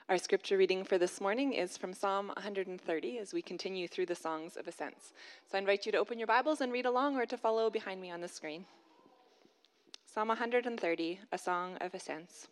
Our scripture reading for this morning is from Psalm 130 as we continue through the songs of ascents. So I invite you to open your Bibles and read along or to follow behind me on the screen. Psalm 130, a song of ascents.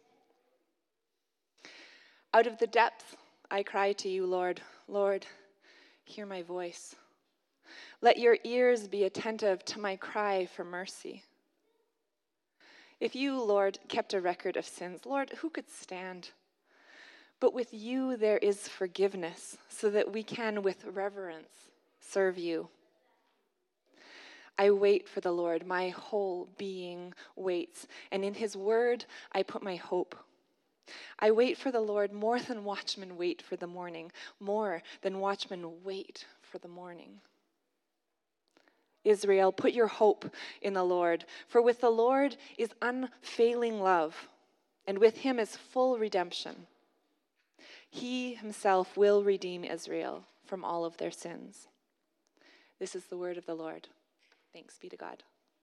Out of the depth I cry to you, Lord. Lord, hear my voice. Let your ears be attentive to my cry for mercy. If you, Lord, kept a record of sins, Lord, who could stand? But with you there is forgiveness, so that we can with reverence serve you. I wait for the Lord, my whole being waits, and in his word I put my hope. I wait for the Lord more than watchmen wait for the morning, more than watchmen wait for the morning. Israel, put your hope in the Lord, for with the Lord is unfailing love, and with him is full redemption. He himself will redeem Israel from all of their sins. This is the word of the Lord. Thanks be to God.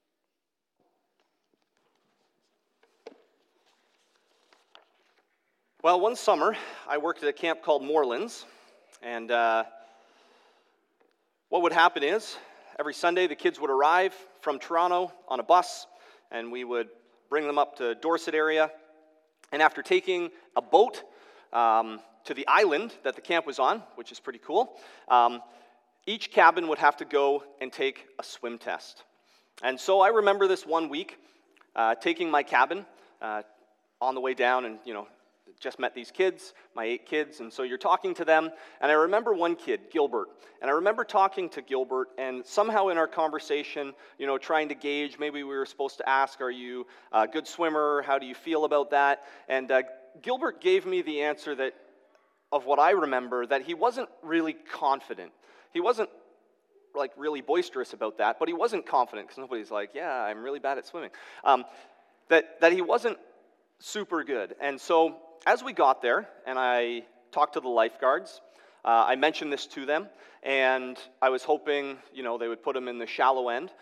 Well, one summer, I worked at a camp called Moorlands, and what would happen is, every Sunday the kids would arrive from Toronto on a bus, and we would bring them up to Dorset area, and after taking a boat to the island that the camp was on, which is pretty cool, each cabin would have to go and take a swim test. And so I remember this one week, taking my cabin on the way down, and just met these kids, my 8 kids, and so you're talking to them, and I remember one kid, Gilbert, and I remember talking to Gilbert, and somehow in our conversation, trying to gauge, maybe we were supposed to ask, are you a good swimmer, how do you feel about that, and Gilbert gave me the answer of what I remember, that he wasn't really confident. He wasn't really boisterous about that, but he wasn't confident, because nobody's like, yeah, I'm really bad at swimming. That he wasn't super good. And so as we got there, and I talked to the lifeguards, I mentioned this to them, and I was hoping, they would put him in the shallow end.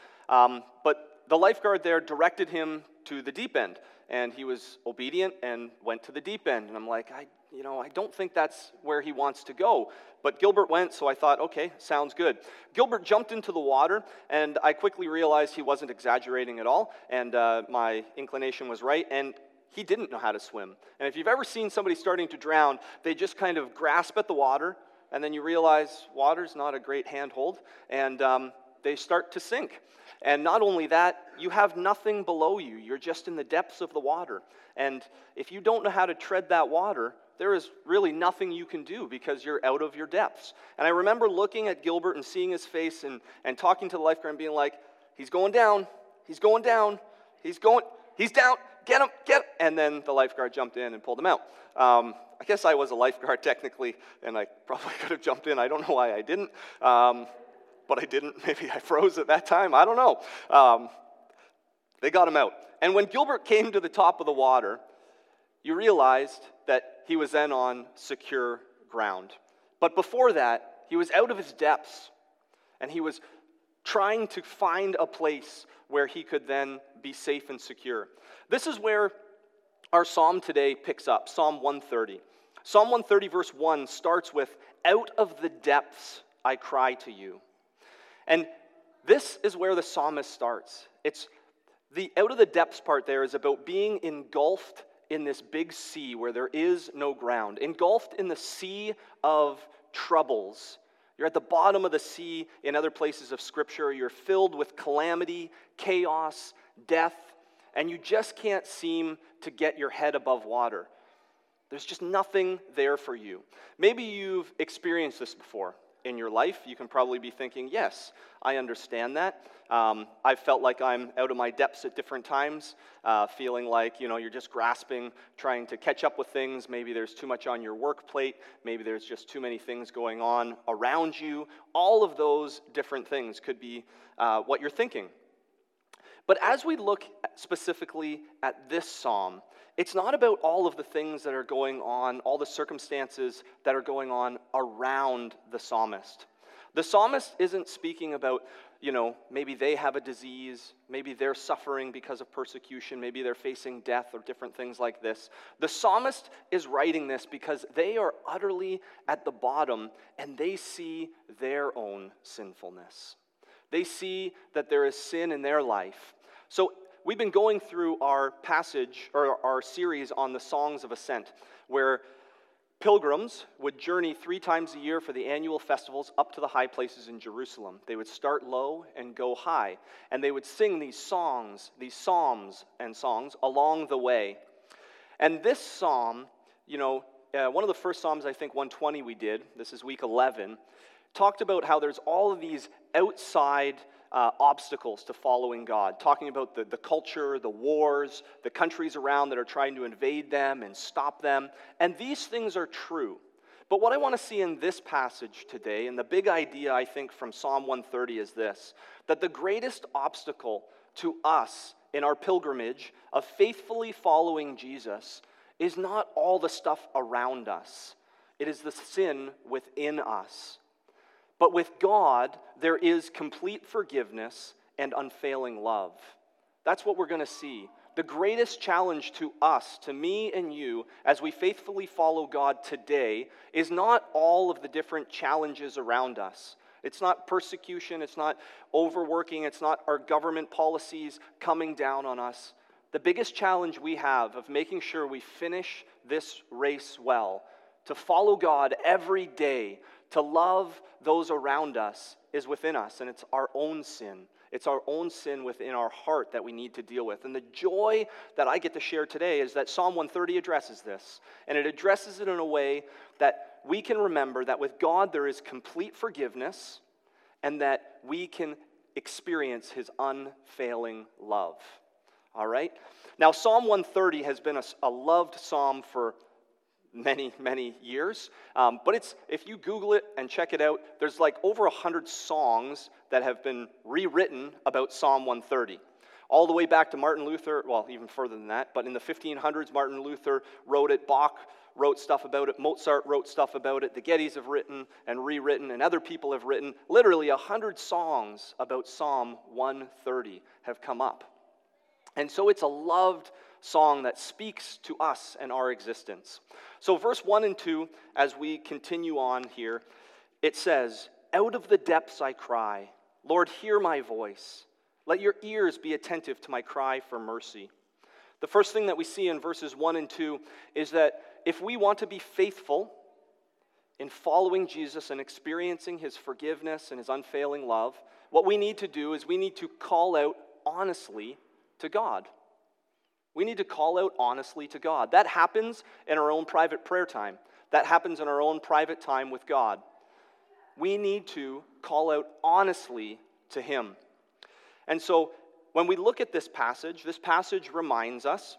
But the lifeguard there directed him to the deep end, and he was obedient and went to the deep end. And I'm like, I don't think that's where he wants to go. But Gilbert went, so I thought, okay, sounds good. Gilbert jumped into the water, and I quickly realized he wasn't exaggerating at all, and my inclination was right, and he didn't know how to swim. And if you've ever seen somebody starting to drown, they just kind of grasp at the water, and then you realize water's not a great handhold, and they start to sink. And not only that, you have nothing below you. You're just in the depths of the water. And if you don't know how to tread that water, there is really nothing you can do because you're out of your depths. And I remember looking at Gilbert and seeing his face and talking to the lifeguard and being like, he's going down, he's going down, he's down, get him. And then the lifeguard jumped in and pulled him out. I guess I was a lifeguard technically, and I probably could have jumped in. I don't know why I didn't. But I didn't. Maybe I froze at that time. I don't know. They got him out. And when Gilbert came to the top of the water, you realized that he was then on secure ground. But before that, he was out of his depths, and he was trying to find a place where he could then be safe and secure. This is where our psalm today picks up, Psalm 130. Psalm 130 verse 1 starts with, "Out of the depths I cry to you." And this is where the psalmist starts. It's the out of the depths part there is about being engulfed in this big sea where there is no ground, engulfed in the sea of troubles. You're at the bottom of the sea in other places of Scripture. You're filled with calamity, chaos, death, and you just can't seem to get your head above water. There's just nothing there for you. Maybe you've experienced this before in your life. You can probably be thinking, yes, I understand that. I've felt like I'm out of my depths at different times, feeling like, you're just grasping, trying to catch up with things. Maybe there's too much on your work plate. Maybe there's just too many things going on around you. All of those different things could be what you're thinking. But as we look specifically at this psalm, it's not about all of the things that are going on, all the circumstances that are going on around the psalmist. The psalmist isn't speaking about, maybe they have a disease, maybe they're suffering because of persecution, maybe they're facing death or different things like this. The psalmist is writing this because they are utterly at the bottom and they see their own sinfulness. They see that there is sin in their life. So we've been going through our passage, or our series on the Songs of Ascent, where pilgrims would journey 3 times a year for the annual festivals up to the high places in Jerusalem. They would start low and go high, and they would sing these songs, these psalms and songs along the way. And this psalm, one of the first psalms, I think 120 we did, this is week 11, talked about how there's all of these outside obstacles to following God, talking about the culture, the wars, the countries around that are trying to invade them and stop them. And these things are true. But what I want to see in this passage today, and the big idea, I think, from Psalm 130 is this, that the greatest obstacle to us in our pilgrimage of faithfully following Jesus is not all the stuff around us. It is the sin within us. But with God, there is complete forgiveness and unfailing love. That's what we're going to see. The greatest challenge to us, to me and you, as we faithfully follow God today, is not all of the different challenges around us. It's not persecution, it's not overworking, it's not our government policies coming down on us. The biggest challenge we have of making sure we finish this race well, to follow God every day, to love those around us, is within us, and it's our own sin. It's our own sin within our heart that we need to deal with. And the joy that I get to share today is that Psalm 130 addresses this, and it addresses it in a way that we can remember that with God there is complete forgiveness, and that we can experience His unfailing love. All right? Now, Psalm 130 has been a loved psalm for many years. But if you Google it and check it out, there's like over 100 songs that have been rewritten about Psalm 130. All the way back to Martin Luther, well, even further than that, but in the 1500s, Martin Luther wrote it, Bach wrote stuff about it, Mozart wrote stuff about it, the Gettys have written and rewritten, and other people have written. Literally 100 songs about Psalm 130 have come up. And so it's a loved song that speaks to us and our existence. So verse 1 and 2, as we continue on here, it says, "Out of the depths I cry, Lord, hear my voice. Let your ears be attentive to my cry for mercy." The first thing that we see in verses 1 and 2 is that if we want to be faithful in following Jesus and experiencing His forgiveness and His unfailing love, what we need to do is we need to call out honestly to God. We need to call out honestly to God. That happens in our own private prayer time. That happens in our own private time with God. We need to call out honestly to Him. And so when we look at this passage reminds us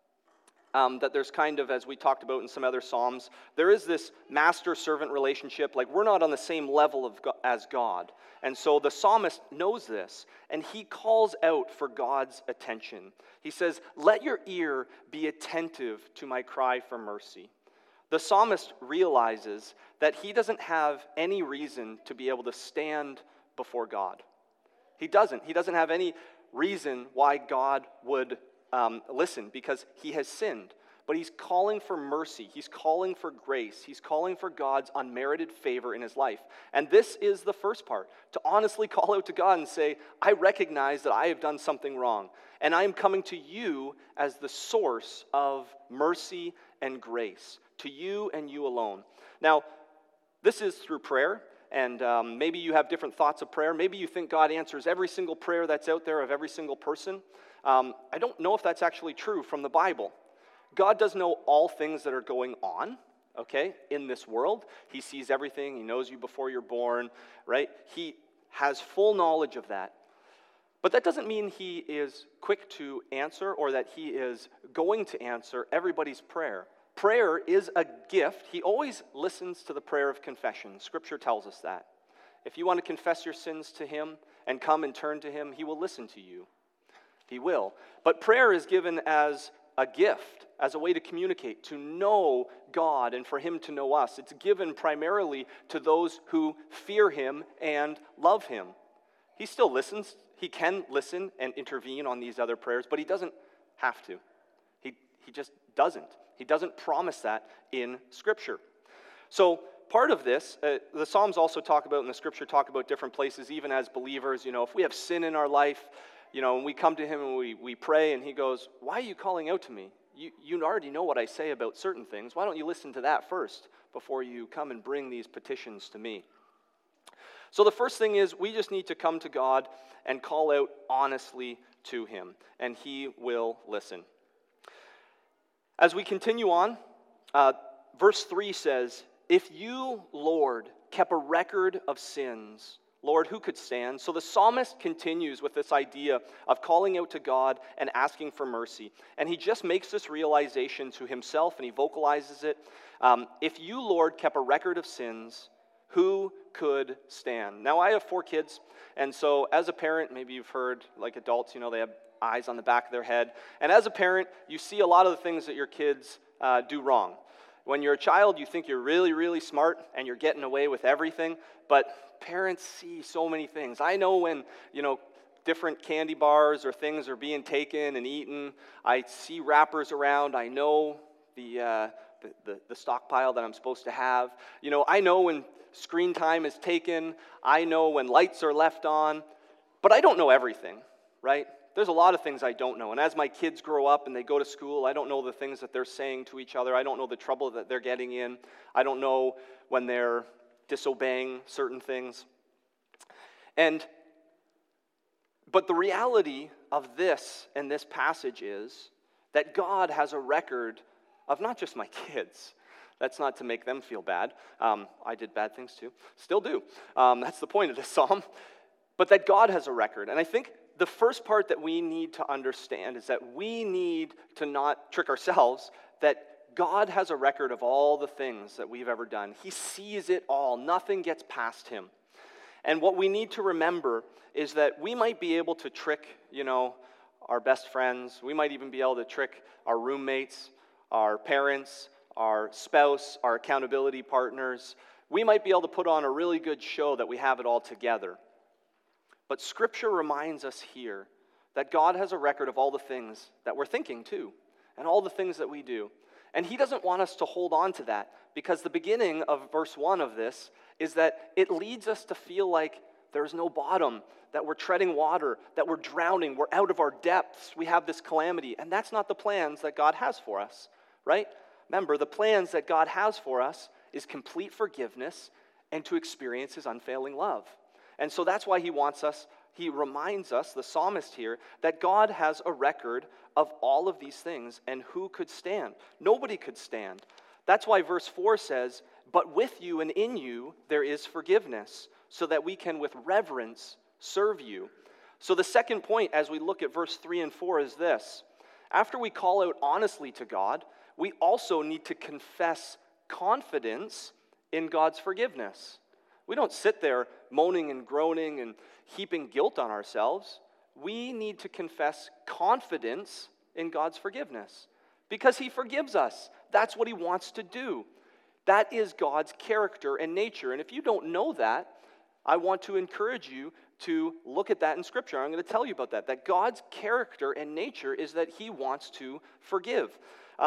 that there's kind of, as we talked about in some other Psalms, there is this master-servant relationship. Like, we're not on the same level as God. And so the psalmist knows this, and he calls out for God's attention. He says, "Let your ear be attentive to my cry for mercy." The psalmist realizes that he doesn't have any reason to be able to stand before God. He doesn't have any reason why God would listen, because he has sinned. But he's calling for mercy. He's calling for grace. He's calling for God's unmerited favor in his life. And this is the first part, to honestly call out to God and say, I recognize that I have done something wrong, and I am coming to you as the source of mercy and grace, to you and you alone. Now, this is through prayer. And maybe you have different thoughts of prayer. Maybe you think God answers every single prayer that's out there of every single person. I don't know if that's actually true from the Bible. God does know all things that are going on, okay, in this world. He sees everything. He knows you before you're born, right? He has full knowledge of that. But that doesn't mean he is quick to answer or that he is going to answer everybody's prayer. Prayer is a gift. He always listens to the prayer of confession. Scripture tells us that. If you want to confess your sins to him and come and turn to him, he will listen to you. He will. But prayer is given as a gift, as a way to communicate, to know God and for him to know us. It's given primarily to those who fear him and love him. He still listens. He can listen and intervene on these other prayers, but he doesn't have to. He just doesn't. He doesn't promise that in Scripture. So part of this, the Psalms also talk about, and the Scripture talk about different places, even as believers, if we have sin in our life, and we come to him and we pray, and he goes, why are you calling out to me? You already know what I say about certain things. Why don't you listen to that first before you come and bring these petitions to me? So the first thing is we just need to come to God and call out honestly to him, and he will listen. As we continue on, verse 3 says, if you, Lord, kept a record of sins, Lord, who could stand? So the psalmist continues with this idea of calling out to God and asking for mercy. And he just makes this realization to himself, and he vocalizes it. If you, Lord, kept a record of sins, who could stand? Now, I have 4 kids, and so as a parent, maybe you've heard, like adults, they have eyes on the back of their head. And as a parent, you see a lot of the things that your kids do wrong. When you're a child, you think you're really, really smart, and you're getting away with everything, but parents see so many things. I know when, different candy bars or things are being taken and eaten. I see wrappers around. I know the stockpile that I'm supposed to have. I know when screen time is taken. I know when lights are left on. But I don't know everything, right? There's a lot of things I don't know. And as my kids grow up and they go to school, I don't know the things that they're saying to each other. I don't know the trouble that they're getting in. I don't know when they're disobeying certain things. But the reality of this and this passage is that God has a record of not just my kids. That's not to make them feel bad. I did bad things too. Still do. That's the point of this psalm. But that God has a record. And I think the first part that we need to understand is that we need to not trick ourselves that God has a record of all the things that we've ever done. He sees it all. Nothing gets past him. And what we need to remember is that we might be able to trick, our best friends. We might even be able to trick our roommates, our parents, our spouse, our accountability partners. We might be able to put on a really good show that we have it all together. But Scripture reminds us here that God has a record of all the things that we're thinking too, and all the things that we do. And he doesn't want us to hold on to that, because the beginning of verse 1 of this is that it leads us to feel like there's no bottom, that we're treading water, that we're drowning, we're out of our depths, we have this calamity. And that's not the plans that God has for us, right? Remember, the plans that God has for us is complete forgiveness and to experience his unfailing love. And so that's why he reminds us, the psalmist here, that God has a record of all of these things, and who could stand? Nobody could stand. That's why verse 4 says, but with you and in you there is forgiveness, so that we can with reverence serve you. So the second point as we look at verse 3 and 4 is this. After we call out honestly to God, we also need to confess confidence in God's forgiveness. We don't sit there moaning and groaning and heaping guilt on ourselves. We need to confess confidence in God's forgiveness because he forgives us. That's what he wants to do. That is God's character and nature. And if you don't know that, I want to encourage you to look at that in Scripture. I'm going to tell you about that God's character and nature is that he wants to forgive.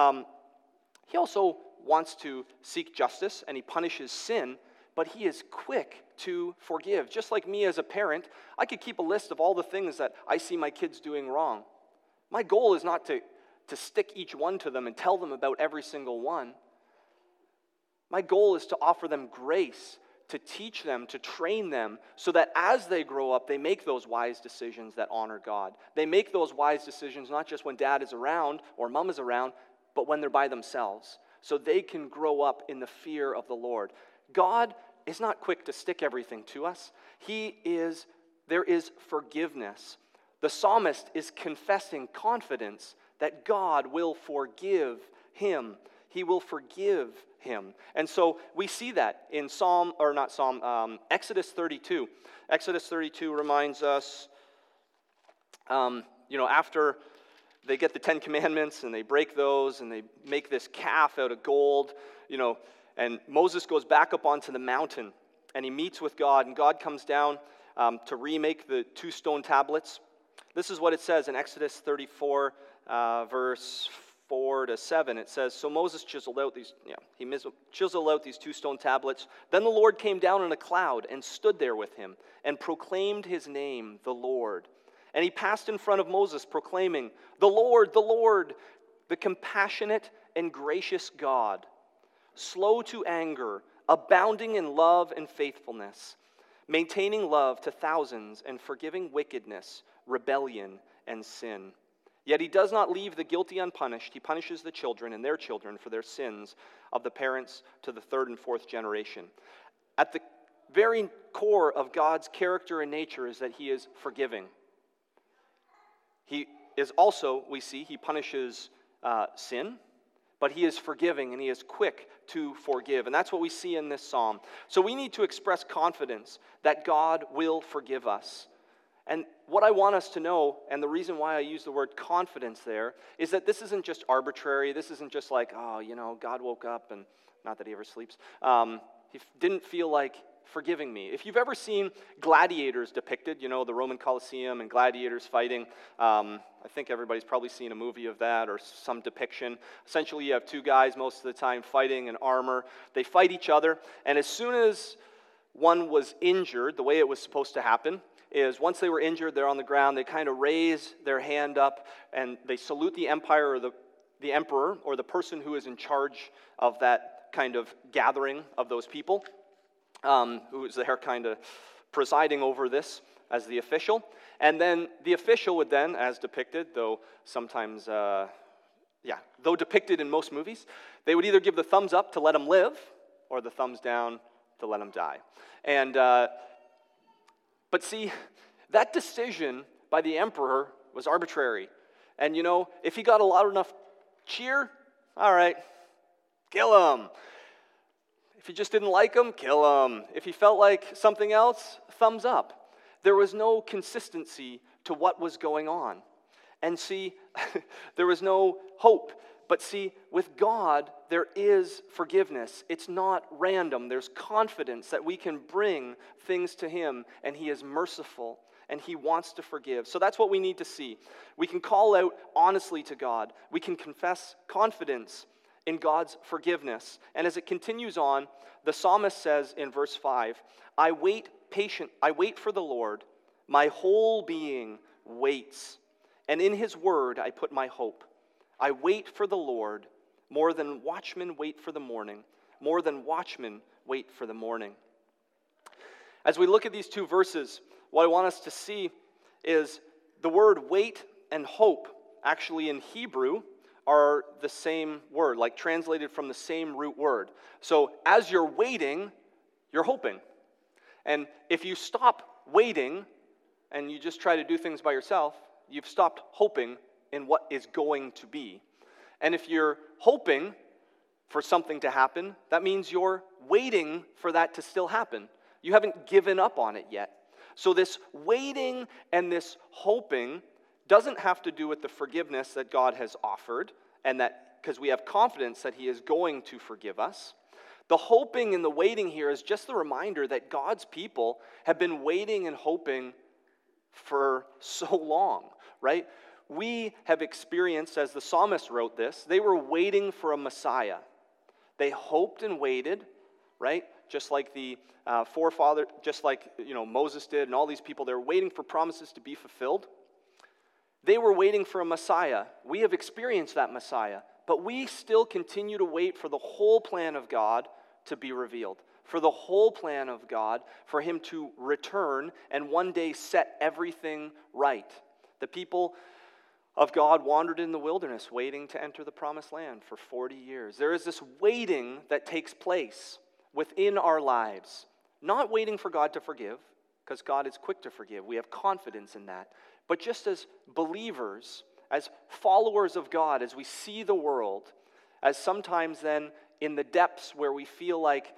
He also wants to seek justice, and he punishes sin, but he is quick to forgive. Just like me as a parent, I could keep a list of all the things that I see my kids doing wrong. My goal is not to stick each one to them and tell them about every single one. My goal is to offer them grace, to teach them, to train them, so that as they grow up, they make those wise decisions that honor God. They make those wise decisions not just when dad is around or mom is around, but when they're by themselves, so they can grow up in the fear of the Lord. God is not quick to stick everything to us. There is forgiveness. The psalmist is confessing confidence that God will forgive him. He will forgive him. And so we see that in Exodus 32. Exodus 32 reminds us, after they get the 10 Commandments and they break those and they make this calf out of gold, and Moses goes back up onto the mountain and he meets with God, and God comes down to remake the 2 stone tablets. This is what it says in Exodus 34, verse 4 to 7. It says, so Moses chiseled out these 2 stone tablets. Then the Lord came down in a cloud and stood there with him and proclaimed his name, the Lord. And he passed in front of Moses, proclaiming, the Lord, the compassionate and gracious God, slow to anger, abounding in love and faithfulness, maintaining love to thousands and forgiving wickedness, rebellion, and sin. Yet he does not leave the guilty unpunished. He punishes the children and their children for their sins of the parents to the 3rd and 4th generation. At the very core of God's character and nature is that he is forgiving. He is also, we see, he punishes sin, but he is forgiving and he is quick to forgive. And that's what we see in this psalm. So we need to express confidence that God will forgive us. And what I want us to know, and the reason why I use the word confidence there, is that this isn't just arbitrary. This isn't just like, God woke up, and not that he ever sleeps. He didn't feel like forgiving me. If you've ever seen gladiators depicted, the Roman Colosseum and gladiators fighting, I think everybody's probably seen a movie of that or some depiction. Essentially, you have 2 guys most of the time fighting in armor. They fight each other, and as soon as one was injured, the way it was supposed to happen is once they were injured, they're on the ground, they kind of raise their hand up, and they salute the empire or the emperor or the person who is in charge of that kind of gathering of those people, who is there kind of presiding over this as the official. And then the official would then, as depicted, though sometimes, though depicted in most movies, they would either give the thumbs up to let him live or the thumbs down to let him die. And but see, that decision by the emperor was arbitrary. And if he got a loud enough cheer, all right, kill him. If you just didn't like him, kill him. If he felt like something else, thumbs up. There was no consistency to what was going on. And see, there was no hope. But see, with God, there is forgiveness. It's not random. There's confidence that we can bring things to him, and he is merciful, and he wants to forgive. So that's what we need to see. We can call out honestly to God. We can confess confidence in God's forgiveness. And as it continues on, the psalmist says in verse 5, I wait for the Lord. My whole being waits, and in his word I put my hope. I wait for the Lord, more than watchmen wait for the morning, more than watchmen wait for the morning. As we look at these 2 verses, what I want us to see is the word wait and hope, actually in Hebrew, are the same word, like translated from the same root word. So as you're waiting, you're hoping. And if you stop waiting and you just try to do things by yourself, you've stopped hoping in what is going to be. And if you're hoping for something to happen, that means you're waiting for that to still happen. You haven't given up on it yet. So this waiting and this hoping doesn't have to do with the forgiveness that God has offered, and that because we have confidence that he is going to forgive us. The hoping and the waiting here is just the reminder that God's people have been waiting and hoping for so long, right? We have experienced, as the psalmist wrote this, they were waiting for a Messiah. They hoped and waited, right? Just like the forefather, just like Moses did, and all these people, they were waiting for promises to be fulfilled. They were waiting for a Messiah. We have experienced that Messiah, but we still continue to wait for the whole plan of God to be revealed, for the whole plan of God, for him to return and one day set everything right. The people of God wandered in the wilderness waiting to enter the promised land for 40 years. There is this waiting that takes place within our lives, not waiting for God to forgive, because God is quick to forgive. We have confidence in that. But just as believers, as followers of God, as we see the world, as sometimes then in the depths where we feel like,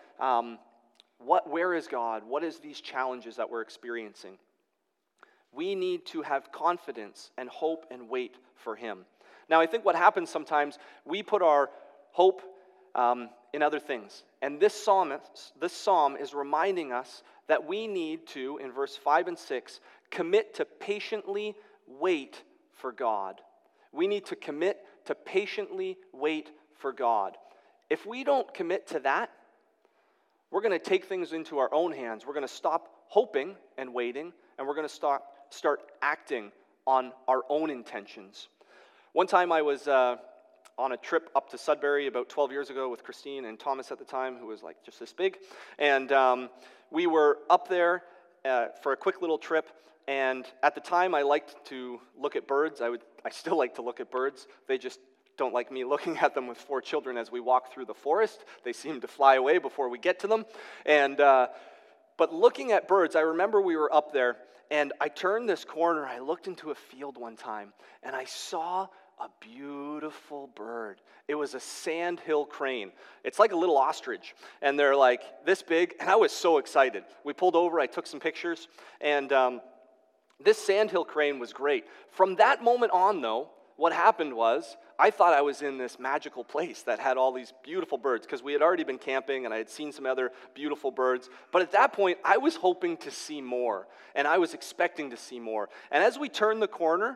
where is God? What is these challenges that we're experiencing? We need to have confidence and hope and wait for him. Now, I think what happens sometimes, we put our hope in other things. And this psalm is reminding us that we need to, in verse 5 and 6, commit to patiently wait for God. We need to commit to patiently wait for God. If we don't commit to that, we're going to take things into our own hands. We're going to stop hoping and waiting, and we're going to start acting on our own intentions. One time I was on a trip up to Sudbury about 12 years ago with Christine and Thomas at the time, who was like just this big. And we were up there for a quick little trip. And at the time, I liked to look at birds. I still like to look at birds. They just don't like me looking at them with 4 children as we walk through the forest. They seem to fly away before we get to them. And but looking at birds, I remember we were up there, and I turned this corner. I looked into a field one time, and I saw a beautiful bird. It was a sandhill crane. It's like a little ostrich, and they're like this big, and I was so excited. We pulled over, I took some pictures, and this sandhill crane was great. From that moment on, though, what happened was I thought I was in this magical place that had all these beautiful birds, because we had already been camping and I had seen some other beautiful birds. But at that point, I was hoping to see more, and I was expecting to see more. And as we turned the corner,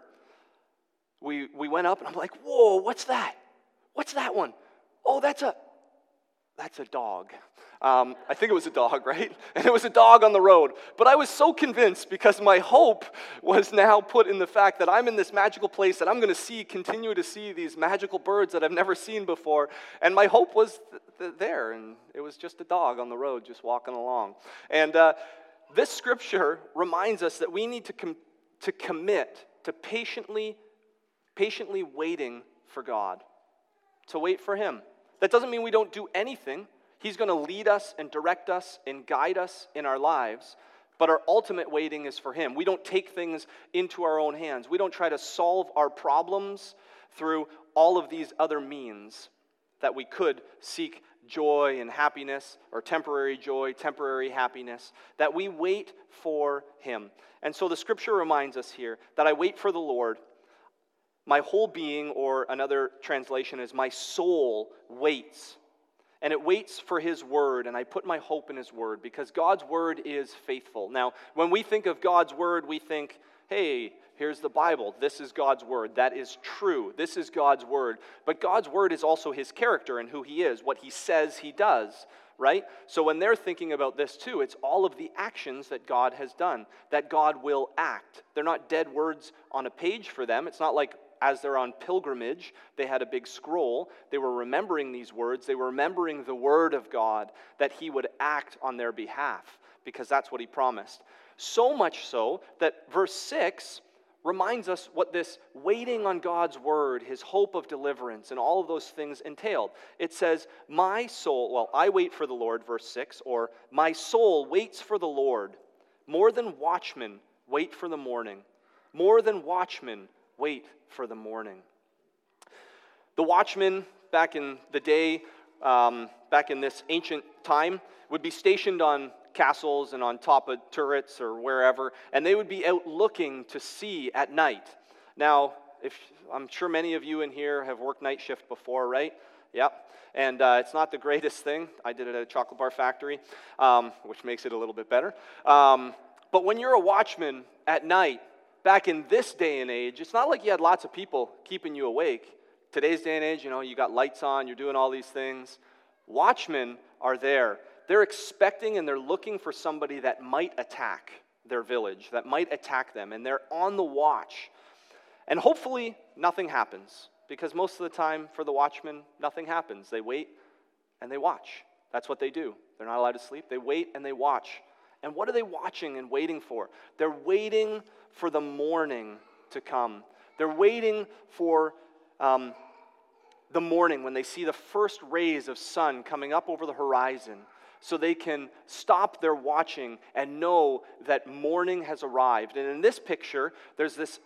we went up, and I'm like, whoa, what's that? What's that one? Oh, that's a dog. I think it was a dog, right? And it was a dog on the road. But I was so convinced, because my hope was now put in the fact that I'm in this magical place, that I'm going to continue to see these magical birds that I've never seen before. And my hope was there, and it was just a dog on the road just walking along. And this scripture reminds us that we need to commit to patiently waiting for God, to wait for Him. That doesn't mean we don't do anything. He's going to lead us and direct us and guide us in our lives, but our ultimate waiting is for Him. We don't take things into our own hands. We don't try to solve our problems through all of these other means that we could seek joy and happiness, or temporary joy, temporary happiness, that we wait for Him. And so the scripture reminds us here that I wait for the Lord. My whole being, or another translation is, my soul waits. And it waits for His word, and I put my hope in His word, because God's word is faithful. Now, when we think of God's word, we think, hey, here's the Bible. This is God's word. That is true. This is God's word. But God's word is also His character and who He is, what He says He does, right? So when they're thinking about this too, it's all of the actions that God has done, that God will act. They're not dead words on a page for them. It's not like as they're on pilgrimage, they had a big scroll. They were remembering these words. They were remembering the word of God, that He would act on their behalf, because that's what He promised. So much so that verse 6 reminds us what this waiting on God's word, His hope of deliverance, and all of those things entailed. It says, my soul, I wait for the Lord, verse 6, or my soul waits for the Lord. More than watchmen wait for the morning. More than watchmen wait for the morning. The watchmen back in the day, back in this ancient time, would be stationed on castles and on top of turrets or wherever, and they would be out looking to see at night. Now, I'm sure many of you in here have worked night shift before, right? Yep. And it's not the greatest thing. I did it at a chocolate bar factory, which makes it a little bit better. But when you're a watchman at night, back in this day and age, it's not like you had lots of people keeping you awake. Today's day and age, you got lights on, you're doing all these things. Watchmen are there. They're expecting and they're looking for somebody that might attack their village, that might attack them, and they're on the watch. And hopefully nothing happens, because most of the time for the watchmen, nothing happens. They wait and they watch. That's what they do. They're not allowed to sleep. They wait and they watch. And what are they watching and waiting for? They're waiting for the morning to come. They're waiting for the morning when they see the first rays of sun coming up over the horizon, so they can stop their watching and know that morning has arrived. And in this picture, there's this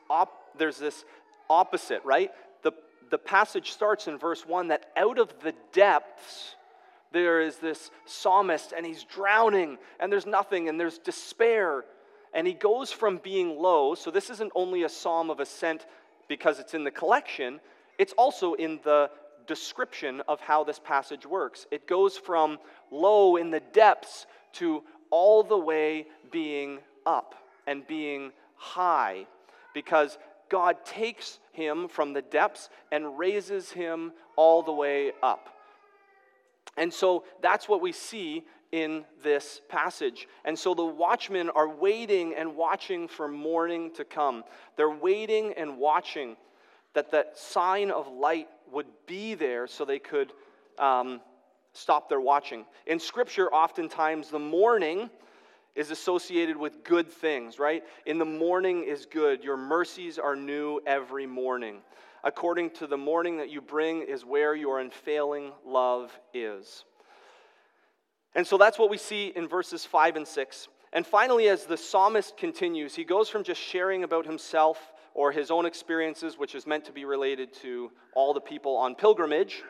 opposite, right? The passage starts in verse 1 that out of the depths there is this psalmist, and he's drowning, and there's nothing, and there's despair. And he goes from being low, so this isn't only a psalm of ascent because it's in the collection, it's also in the description of how this passage works. It goes from low in the depths to all the way being up and being high, because God takes him from the depths and raises him all the way up. And so that's what we see in this passage. And so the watchmen are waiting and watching for morning to come. They're waiting and watching that sign of light would be there so they could stop their watching. In Scripture, oftentimes the morning is associated with good things, right? In the morning is good. Your mercies are new every morning. According to the morning that you bring is where your unfailing love is. And so that's what we see in verses 5 and 6. And finally, as the psalmist continues, he goes from just sharing about himself or his own experiences, which is meant to be related to all the people on pilgrimage.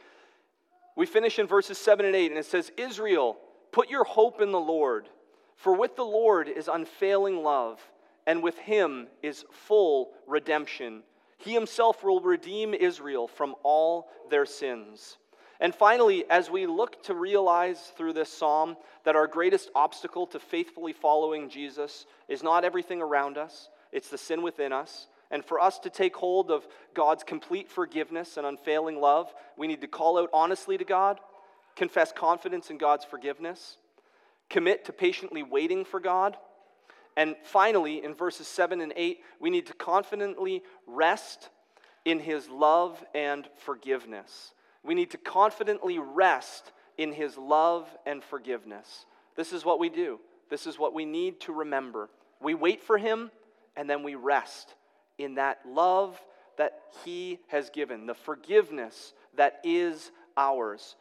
We finish in verses 7 and 8, and it says, Israel, put your hope in the Lord, for with the Lord is unfailing love, and with him is full redemption. He himself will redeem Israel from all their sins. And finally, as we look to realize through this psalm that our greatest obstacle to faithfully following Jesus is not everything around us, it's the sin within us. And for us to take hold of God's complete forgiveness and unfailing love, we need to call out honestly to God, confess confidence in God's forgiveness, commit to patiently waiting for God. And finally, in verses 7 and 8, we need to confidently rest in his love and forgiveness. We need to confidently rest in his love and forgiveness. This is what we do. This is what we need to remember. We wait for him, and then we rest in that love that he has given, the forgiveness that is ours.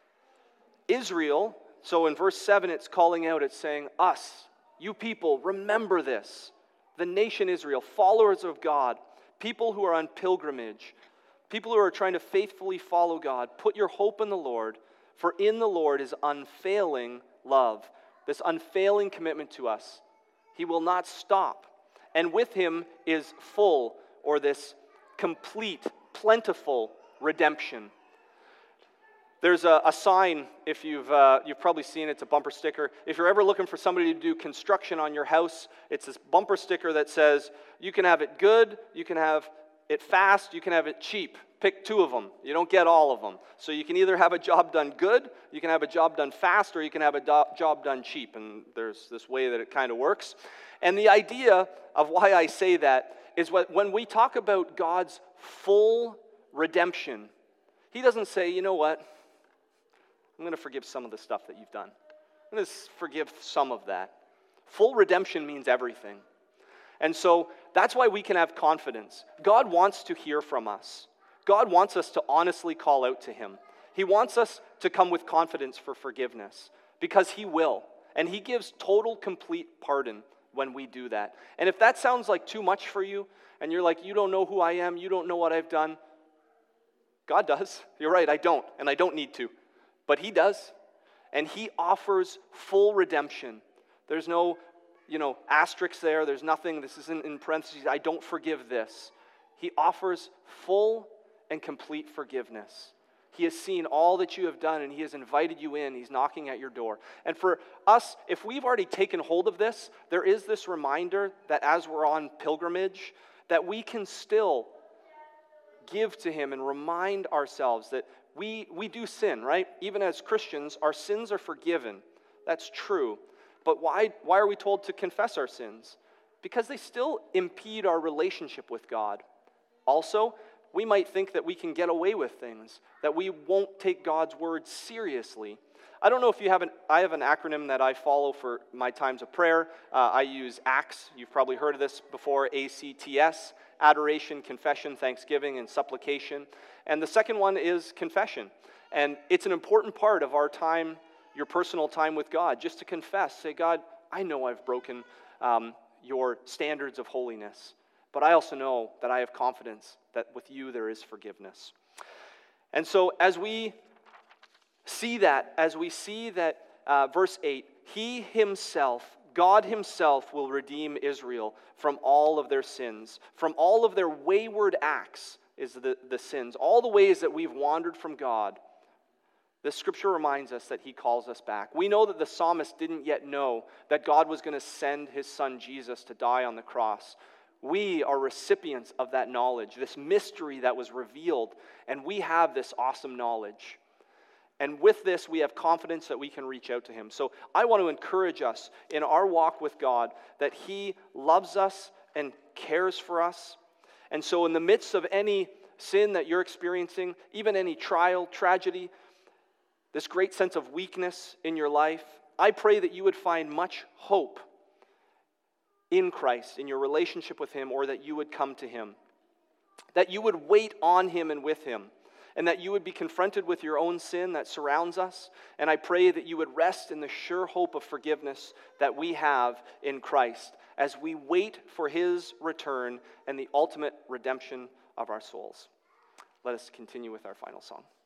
Israel, so in verse 7 it's calling out, it's saying, us, you people, remember this. The nation Israel, followers of God, people who are on pilgrimage, people who are trying to faithfully follow God, put your hope in the Lord, for in the Lord is unfailing love, this unfailing commitment to us. He will not stop. And with him is full, or this complete, plentiful redemption. There's a sign, if you've probably seen it, it's a bumper sticker. If you're ever looking for somebody to do construction on your house, it's this bumper sticker that says, you can have it good, you can have it fast, you can have it cheap. Pick two of them. You don't get all of them. So you can either have a job done good, you can have a job done fast, or you can have a job done cheap. And there's this way that it kind of works. And the idea of why I say that is when we talk about God's full redemption, he doesn't say, you know what, I'm going to forgive some of the stuff that you've done. I'm going to forgive some of that. Full redemption means everything. And so that's why we can have confidence. God wants to hear from us. God wants us to honestly call out to him. He wants us to come with confidence for forgiveness, because he will. And he gives total, complete pardon when we do that. And if that sounds like too much for you, and you're like, you don't know who I am, you don't know what I've done, God does. You're right, I don't, and I don't need to. But he does. And he offers full redemption. There's no, asterisks there. There's nothing, this isn't in parentheses, I don't forgive this. He offers full and complete forgiveness. He has seen all that you have done, and he has invited you in. He's knocking at your door. And for us, if we've already taken hold of this, there is this reminder that as we're on pilgrimage, that we can still give to him and remind ourselves that we do sin, right? Even as Christians, our sins are forgiven. That's true. But why are we told to confess our sins? Because they still impede our relationship with God. Also, we might think that we can get away with things, that we won't take God's word seriously. I don't know if I have an acronym that I follow for my times of prayer. I use ACTS. You've probably heard of this before, ACTS, adoration, confession, thanksgiving, and supplication. And the second one is confession. And it's an important part of our time, your personal time with God, just to confess. Say, God, I know I've broken your standards of holiness, but I also know that I have confidence that with you there is forgiveness. And so as we see that, verse 8, he himself, God himself will redeem Israel from all of their sins, from all of their wayward acts is the sins, all the ways that we've wandered from God. This scripture reminds us that he calls us back. We know that the psalmist didn't yet know that God was going to send his son Jesus to die on the cross. We are recipients of that knowledge, this mystery that was revealed, and we have this awesome knowledge. And with this, we have confidence that we can reach out to him. So I want to encourage us in our walk with God that he loves us and cares for us. And so in the midst of any sin that you're experiencing, even any trial, tragedy, this great sense of weakness in your life, I pray that you would find much hope in Christ, in your relationship with him, or that you would come to him. That you would wait on him and with him, and that you would be confronted with your own sin that surrounds us. And I pray that you would rest in the sure hope of forgiveness that we have in Christ as we wait for his return and the ultimate redemption of our souls. Let us continue with our final song.